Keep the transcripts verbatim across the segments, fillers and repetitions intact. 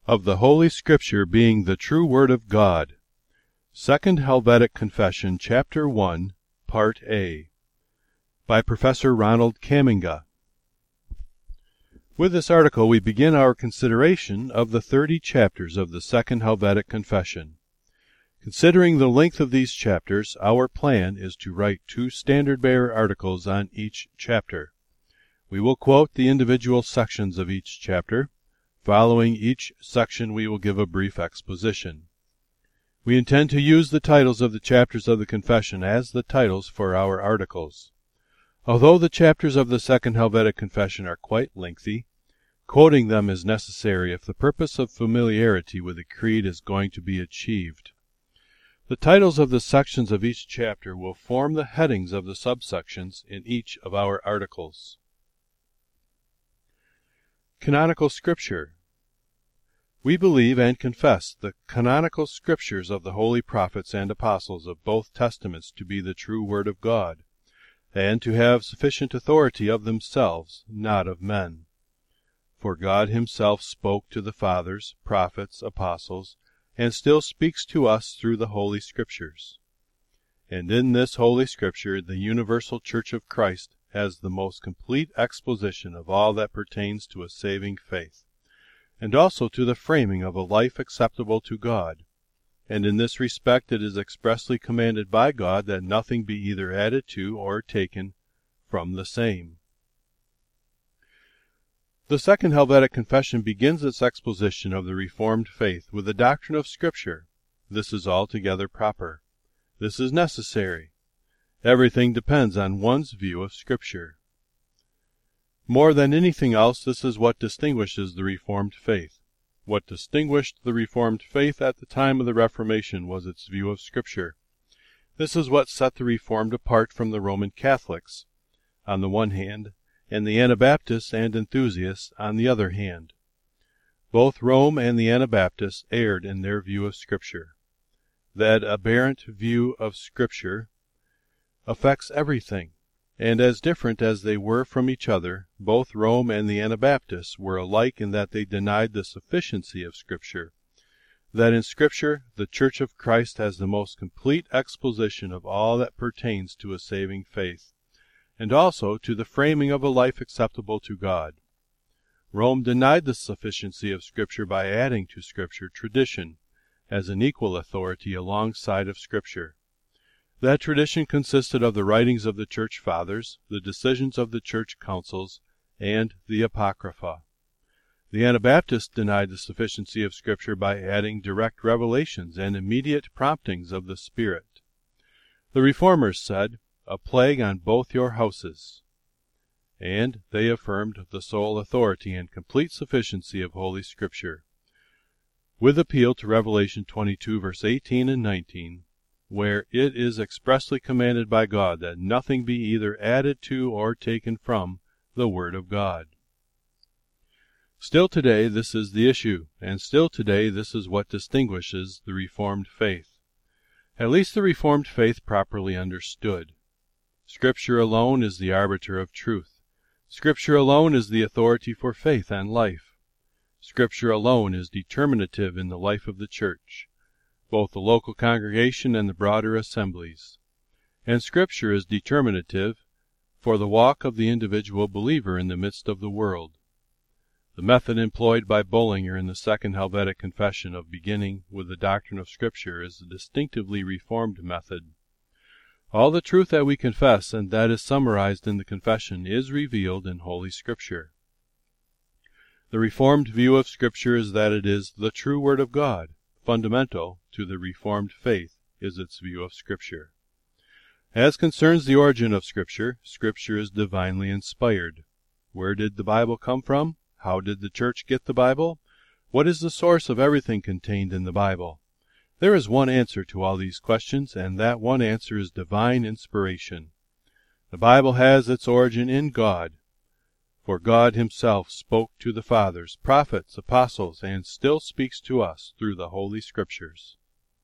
of the Holy Scripture being the true Word of God. Second Helvetic Confession, Chapter one, Part A, by Professor Ronald Caminga. With this article we begin our consideration of the thirty chapters of the Second Helvetic Confession. Considering the length of these chapters, our plan is to write two standard-bearer articles on each chapter. We will quote the individual sections of each chapter. Following each section we will give a brief exposition. We intend to use the titles of the chapters of the Confession as the titles for our articles. Although the chapters of the Second Helvetic Confession are quite lengthy, quoting them is necessary if the purpose of familiarity with the Creed is going to be achieved. The titles of the sections of each chapter will form the headings of the subsections in each of our articles. Canonical Scripture. We believe and confess the canonical Scriptures of the holy prophets and apostles of both Testaments to be the true Word of God, and to have sufficient authority of themselves, not of men. For God himself spoke to the fathers, prophets, apostles, and still speaks to us through the Holy Scriptures. And in this Holy Scripture the universal Church of Christ has the most complete exposition of all that pertains to a saving faith, and also to the framing of a life acceptable to God. And in this respect it is expressly commanded by God that nothing be either added to or taken from the same. The Second Helvetic Confession begins its exposition of the Reformed faith with the doctrine of Scripture. This is altogether proper. This is necessary. Everything depends on one's view of Scripture. More than anything else, this is what distinguishes the Reformed faith. What distinguished the Reformed faith at the time of the Reformation was its view of Scripture. This is what set the Reformed apart from the Roman Catholics, on the one hand, and the Anabaptists and enthusiasts on the other hand. Both Rome and the Anabaptists erred in their view of Scripture. That aberrant view of Scripture affects everything, and as different as they were from each other, both Rome and the Anabaptists were alike in that they denied the sufficiency of Scripture, that in Scripture the Church of Christ has the most complete exposition of all that pertains to a saving faith, and also to the framing of a life acceptable to God. Rome denied the sufficiency of Scripture by adding to Scripture tradition as an equal authority alongside of Scripture. That tradition consisted of the writings of the Church Fathers, the decisions of the Church Councils, and the Apocrypha. The Anabaptists denied the sufficiency of Scripture by adding direct revelations and immediate promptings of the Spirit. The Reformers said, "A plague on both your houses," and they affirmed the sole authority and complete sufficiency of Holy Scripture. With appeal to Revelation twenty-two, verse eighteen and nineteen, where it is expressly commanded by God that nothing be either added to or taken from the Word of God. Still today this is the issue, and still today this is what distinguishes the Reformed faith. At least the Reformed faith properly understood. Scripture alone is the arbiter of truth. Scripture alone is the authority for faith and life. Scripture alone is determinative in the life of the Church, both the local congregation and the broader assemblies. And Scripture is determinative for the walk of the individual believer in the midst of the world. The method employed by Bullinger in the Second Helvetic Confession of beginning with the doctrine of Scripture is a distinctively Reformed method. All the truth that we confess and that is summarized in the Confession is revealed in Holy Scripture. The Reformed view of Scripture is that it is the true Word of God. Fundamental to the Reformed faith is its view of Scripture. As concerns the origin of Scripture, Scripture is divinely inspired. Where did the Bible come from? How did the Church get the Bible? What is the source of everything contained in the Bible? There is one answer to all these questions, and that one answer is divine inspiration. The Bible has its origin in God, for God himself spoke to the fathers, prophets, apostles, and still speaks to us through the Holy Scriptures.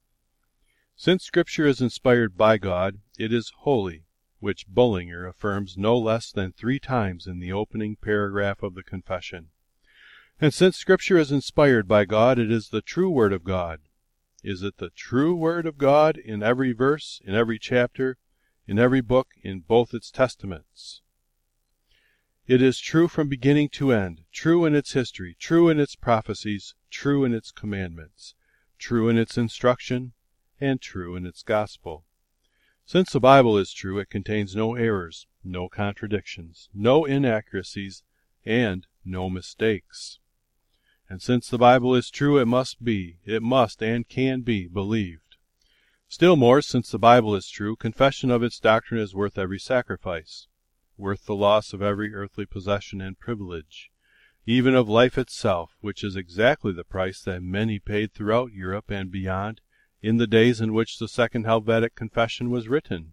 Since Scripture is inspired by God, it is holy, which Bullinger affirms no less than three times in the opening paragraph of the Confession. And since Scripture is inspired by God, it is the true Word of God. Is it the true Word of God in every verse, in every chapter, in every book, in both its testaments? It is true from beginning to end, true in its history, true in its prophecies, true in its commandments, true in its instruction, and true in its gospel. Since the Bible is true, it contains no errors, no contradictions, no inaccuracies, and no mistakes. And since the Bible is true, it must be, it must and can be believed. Still more, since the Bible is true, confession of its doctrine is worth every sacrifice, worth the loss of every earthly possession and privilege, even of life itself, which is exactly the price that many paid throughout Europe and beyond in the days in which the Second Helvetic Confession was written.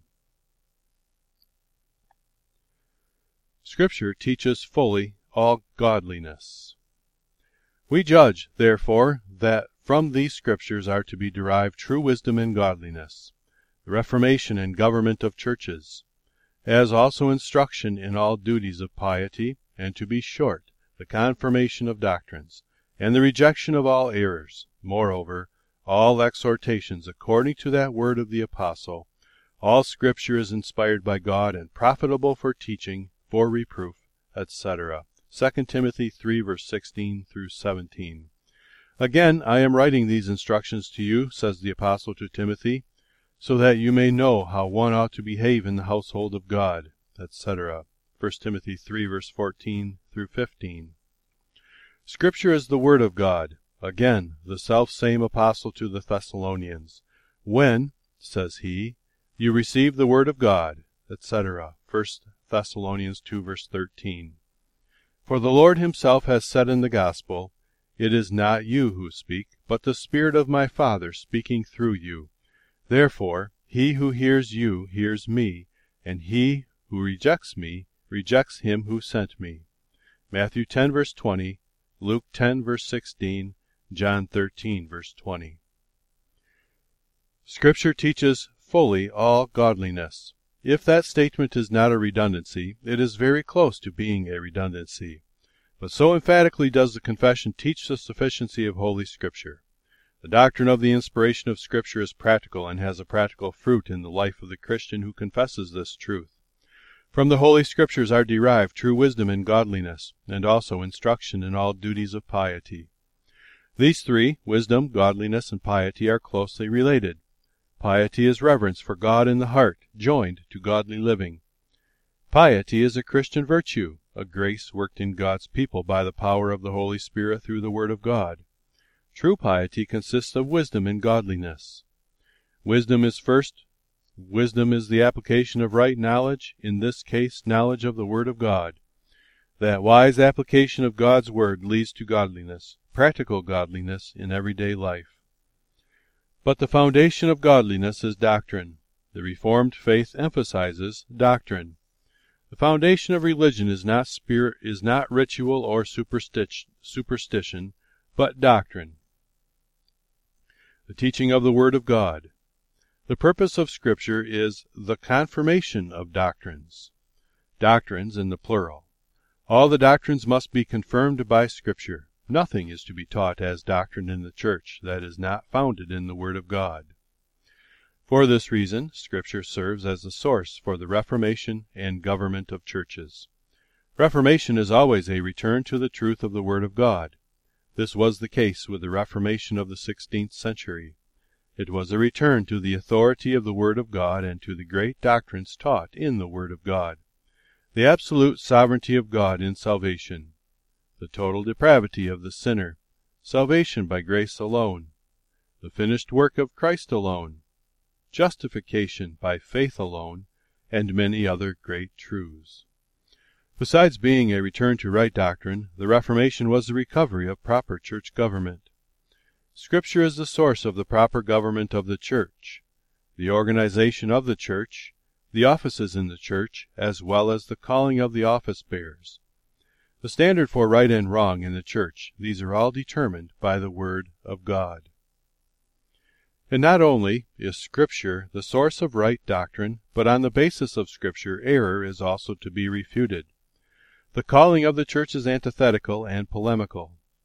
Scripture teaches fully all godliness. We judge, therefore, that from these Scriptures are to be derived true wisdom and godliness, the reformation and government of churches, as also instruction in all duties of piety, and, to be short, the confirmation of doctrines, and the rejection of all errors, moreover, all exhortations according to that word of the Apostle. All Scripture is inspired by God and profitable for teaching, for reproof, et cetera. Second Timothy three, verse sixteen through seventeen. Again, I am writing these instructions to you, says the Apostle to Timothy, so that you may know how one ought to behave in the household of God, et cetera. First Timothy three, verse fourteen through fifteen. Scripture is the Word of God. Again, the self-same Apostle to the Thessalonians. When, says he, you receive the Word of God, et cetera. First Thessalonians two, verse thirteen. For the Lord himself has said in the Gospel, it is not you who speak, but the Spirit of my Father speaking through you. Therefore, he who hears you hears me, and he who rejects me rejects him who sent me. Matthew ten, verse twenty, Luke ten, verse sixteen, John thirteen, verse twenty. Scripture teaches fully all godliness. If that statement is not a redundancy, it is very close to being a redundancy. But so emphatically does the confession teach the sufficiency of Holy Scripture. The doctrine of the inspiration of Scripture is practical and has a practical fruit in the life of the Christian who confesses this truth. From the Holy Scriptures are derived true wisdom and godliness, and also instruction in all duties of piety. These three, wisdom, godliness, and piety, are closely related. Piety is reverence for God in the heart, joined to godly living. Piety is a Christian virtue, a grace worked in God's people by the power of the Holy Spirit through the Word of God. True piety consists of wisdom and godliness. Wisdom is first. Wisdom is the application of right knowledge, in this case knowledge of the Word of God. That wise application of God's Word leads to godliness, practical godliness in everyday life. But the foundation of godliness is doctrine. The Reformed faith emphasizes doctrine. The foundation of religion is not spirit, is not ritual or superstition, superstition, but doctrine. The teaching of the Word of God. The purpose of Scripture is the confirmation of doctrines. Doctrines in the plural. All the doctrines must be confirmed by Scripture. Nothing is to be taught as doctrine in the Church that is not founded in the Word of God. For this reason, Scripture serves as a source for the reformation and government of churches. Reformation is always a return to the truth of the Word of God. This was the case with the Reformation of the sixteenth century. It was a return to the authority of the Word of God and to the great doctrines taught in the Word of God. The absolute sovereignty of God in salvation. The total depravity of the sinner. Salvation by grace alone. The finished work of Christ alone. Justification by faith alone, and many other great truths. Besides being a return to right doctrine, the Reformation was the recovery of proper church government. Scripture is the source of the proper government of the Church, the organization of the Church, the offices in the Church, as well as the calling of the office bearers. The standard for right and wrong in the Church, these are all determined by the Word of God. And not only is Scripture the source of right doctrine, but on the basis of Scripture error is also to be refuted. The calling of the Church is antithetical and polemical.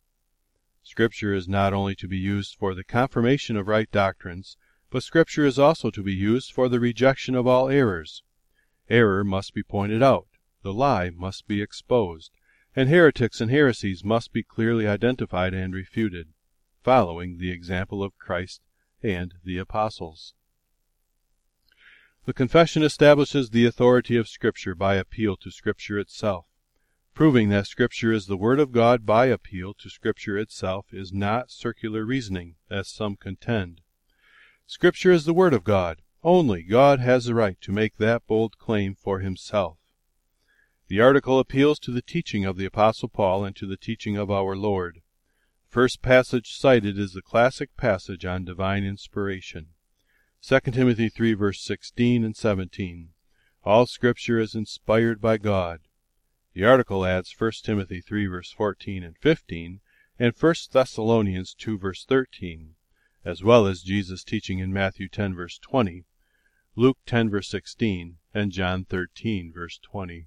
Scripture is not only to be used for the confirmation of right doctrines, but Scripture is also to be used for the rejection of all errors. Error must be pointed out, the lie must be exposed, and heretics and heresies must be clearly identified and refuted, following the example of Christ and the apostles. The confession establishes the authority of Scripture by appeal to Scripture itself. Proving that Scripture is the Word of God by appeal to Scripture itself is not circular reasoning, as some contend. Scripture is the Word of God. Only God has the right to make that bold claim for himself. The article appeals to the teaching of the Apostle Paul and to the teaching of our Lord. The first passage cited is the classic passage on divine inspiration. Second Timothy three, verse sixteen and seventeen. All Scripture is inspired by God. The article adds First Timothy three, verse fourteen and fifteen, and First Thessalonians two, verse thirteen, as well as Jesus' teaching in Matthew ten, verse twenty, Luke ten, verse sixteen, and John thirteen, verse twenty.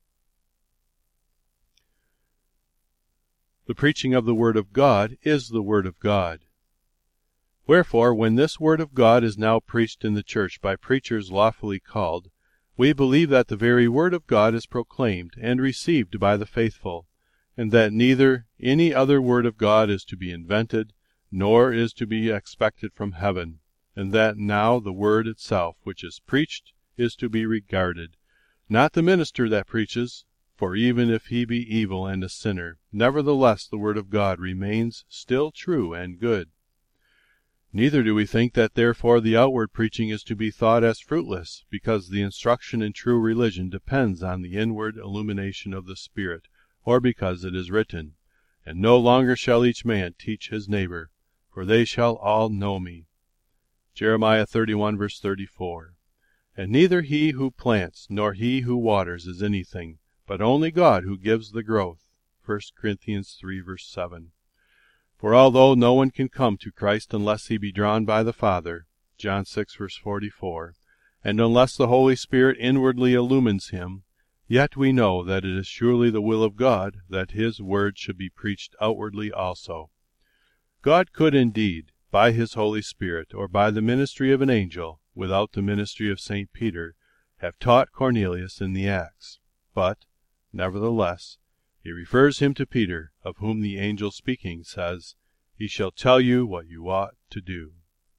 The preaching of the Word of God is the Word of God. Wherefore, when this Word of God is now preached in the church by preachers lawfully called, we believe that the very Word of God is proclaimed and received by the faithful, and that neither any other Word of God is to be invented, nor is to be expected from heaven, and that now the Word itself which is preached is to be regarded, not the minister that preaches, for even if he be evil and a sinner, nevertheless the Word of God remains still true and good. Neither do we think that therefore the outward preaching is to be thought as fruitless, because the instruction in true religion depends on the inward illumination of the Spirit, or because it is written, And no longer shall each man teach his neighbor, for they shall all know me. Jeremiah thirty-one, verse thirty-four. And neither he who plants nor he who waters is anything, but only God who gives the growth. First Corinthians three, verse seven. For although no one can come to Christ unless he be drawn by the Father, John six, verse forty-four, and unless the Holy Spirit inwardly illumines him, yet we know that it is surely the will of God that his word should be preached outwardly also. God could indeed, by his Holy Spirit, or by the ministry of an angel, without the ministry of Saint Peter, have taught Cornelius in the Acts. But, nevertheless, he refers him to Peter, of whom the angel speaking says, He shall tell you what you ought to do.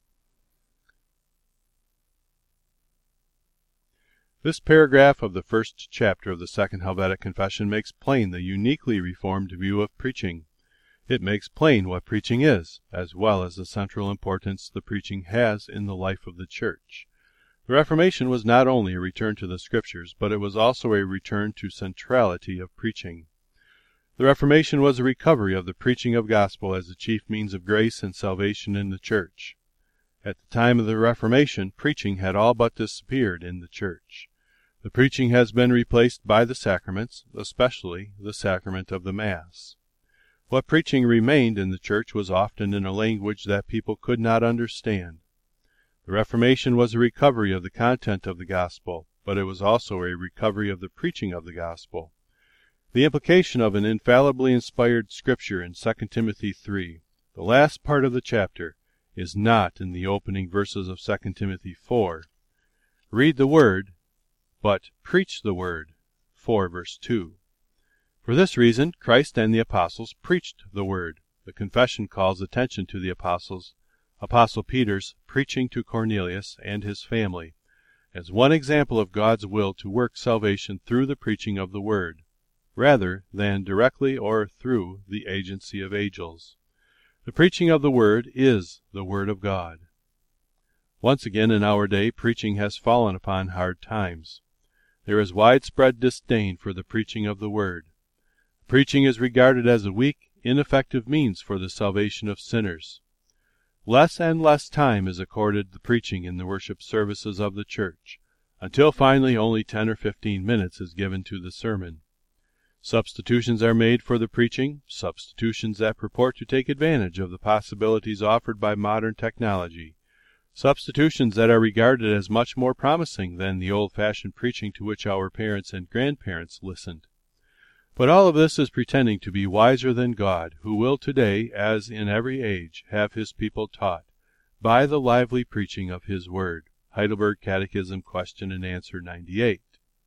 This paragraph of the first chapter of the Second Helvetic Confession makes plain the uniquely Reformed view of preaching. It makes plain what preaching is, as well as the central importance the preaching has in the life of the Church. The Reformation was not only a return to the Scriptures, but it was also a return to centrality of preaching. The Reformation was a recovery of the preaching of gospel as the chief means of grace and salvation in the Church. At the time of the Reformation, preaching had all but disappeared in the Church. The preaching has been replaced by the sacraments, especially the sacrament of the Mass. What preaching remained in the Church was often in a language that people could not understand. The Reformation was a recovery of the content of the gospel, but it was also a recovery of the preaching of the gospel. The implication of an infallibly inspired Scripture in Second Timothy three, the last part of the chapter, is not in the opening verses of Second Timothy four. Read the Word, but preach the Word. four verse two. For this reason, Christ and the apostles preached the Word. The confession calls attention to the apostles, Apostle Peter's preaching to Cornelius and his family, as one example of God's will to work salvation through the preaching of the Word, rather than directly or through the agency of angels. The preaching of the Word is the Word of God. Once again in our day, preaching has fallen upon hard times. There is widespread disdain for the preaching of the Word. Preaching is regarded as a weak, ineffective means for the salvation of sinners. Less and less time is accorded the preaching in the worship services of the Church, until finally only ten or fifteen minutes is given to the sermon. Substitutions are made for the preaching, substitutions that purport to take advantage of the possibilities offered by modern technology, substitutions that are regarded as much more promising than the old-fashioned preaching to which our parents and grandparents listened. But all of this is pretending to be wiser than God, who will today, as in every age, have his people taught by the lively preaching of his word. Heidelberg Catechism, Question and Answer ninety-eight.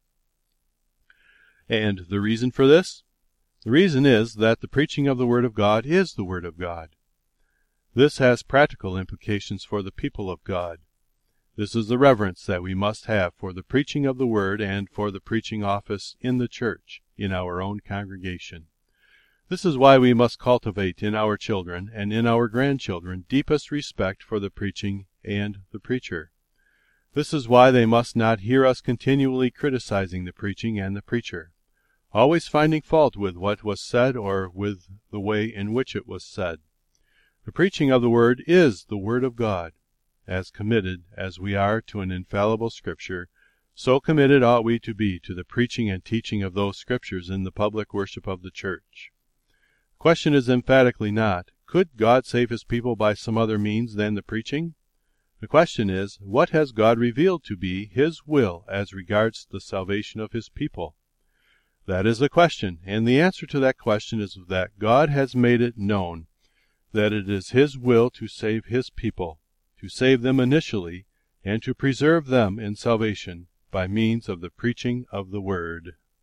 And the reason for this? The reason is that the preaching of the Word of God is the Word of God. This has practical implications for the people of God. This is the reverence that we must have for the preaching of the Word and for the preaching office in the church, in our own congregation. This is why we must cultivate in our children and in our grandchildren deepest respect for the preaching and the preacher. This is why they must not hear us continually criticizing the preaching and the preacher, always finding fault with what was said or with the way in which it was said. The preaching of the Word is the Word of God. As committed as we are to an infallible Scripture, so committed ought we to be to the preaching and teaching of those Scriptures in the public worship of the Church. The question is emphatically not, could God save his people by some other means than the preaching? The question is, what has God revealed to be his will as regards the salvation of his people? That is the question, and the answer to that question is that God has made it known that it is his will to save his people, to save them initially, and to preserve them in salvation by means of the preaching of the Word.